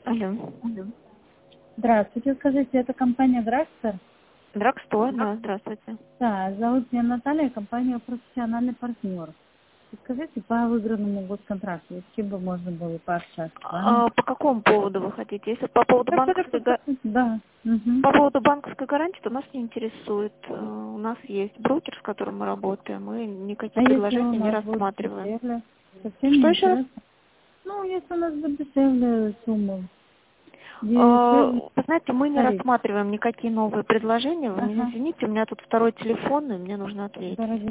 Алло. Алло. Здравствуйте, скажите, это компания Драгстер? Драгстор, да, здравствуйте. Да, зовут меня Наталья, компания «Профессиональный партнер». Скажите, по выигранному госконтракту, с кем бы можно было пообщаться с вами? По какому поводу вы хотите? Если по поводу банковской Да. по поводу банковской гарантии, то нас не интересует. У нас есть брокер, с которым мы работаем, мы никакие А если у предложения не нас будет рассматриваем. дешевле? Совсем Что не еще раз? интересно? Ну, если у нас будет дешевле сумма. Дешевле Вы знаете, мы не тариф. рассматриваем никакие новые предложения. Вы меня Ага. извините, у меня тут второй телефон, и мне нужно ответить. Дорогие